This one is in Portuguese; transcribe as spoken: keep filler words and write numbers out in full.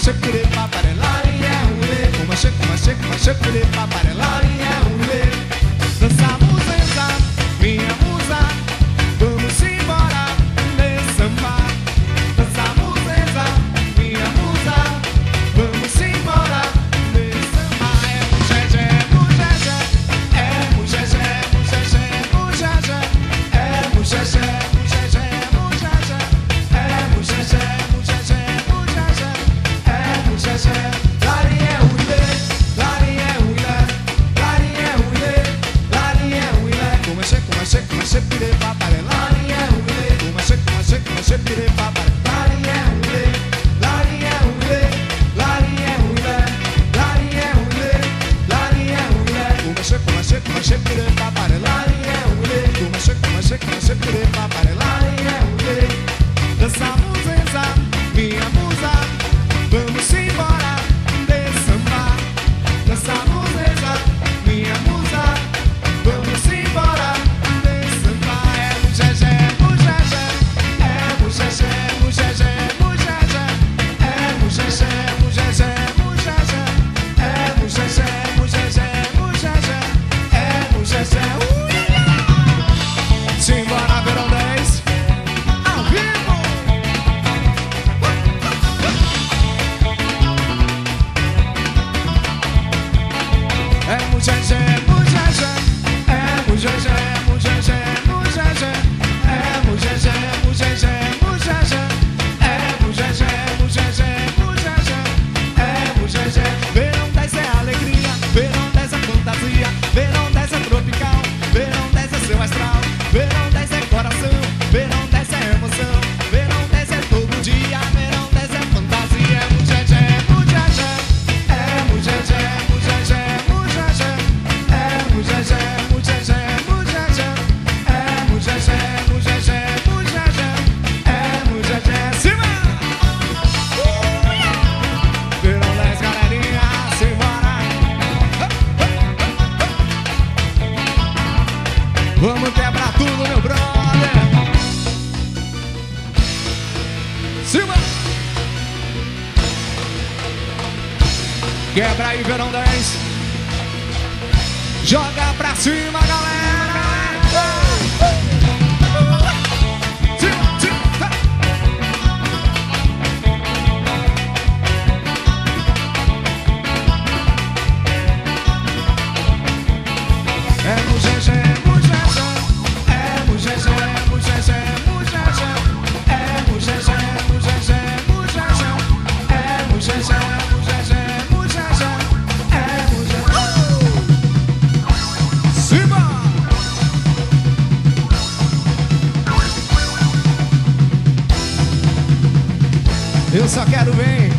shakere papare, lari é um lê. Uma shake, uma shake, uma shakere papare, lari é um lê. Dançamos essa, minha musa, vamos embora nesse samba. Dançamos essa, minha musa, vamos embora nesse samba. É mujejé, mujejé, é mujejé, mujejé, mujejé, é mujejé, mujejé, mujejé, é mujejé, mujejé, mujejé, é mujejé. Lari é um lê, lari é um lê, lari é um lê, lari é um lê. Comecei, comecei, comecei, pirei papare, lari é um lê. Comecei, comecei, comecei, pirei papare, lari é um lê, lari é um lê, lari é um lê, lari é um lê, lari é um lê. Comecei, comecei, comecei, pirei papare, lari é um lê. Comecei, comecei, comecei, pirei papare, lari é um lê. Dançamos essa, minha musa, vamos embora desse samba. Dançamos essa, minha musa, vamos embora desse samba. É mujejé, mujejé, é mujejé, mujejé, mujejé, é mujejé, mujejé, mujejé, é mujejé, mujejé, mujejé, é mujejé. Simbora, verão dez, ao vivo. É mujejé, mujejé, é mujejé, mujejé, mujejé, é mujejé, mujejé, mujejé, é mujejé, mujejé, mujejé, é mujejé. Verão dez é alegria, verão dez é fantasia, verão dez é tropical, verão dez é seu astral, verão dez é coração, verão dez é emoção, verão dez é todo dia, verão dez é fantasia. É mujejé, mujejé, é mujejé, mujejé, mujejé, é mujejé, mujejé, mujejé, é mujejé, mujejé, mujejé, é mujejé. Cima! Verão dez, galerinha, simbora! Vamos quebrar tudo, meu brother! Cima! Quebra aí, verão dez. Joga pra cima, galera! Cima, cima, é mujejé, mujejé, é mujejé, mujejé, mujejé, é mujejé, mujejé, mujejé, é mujejé, mujejé, mujejé, é mujejé. Cima! Eu só quero bem.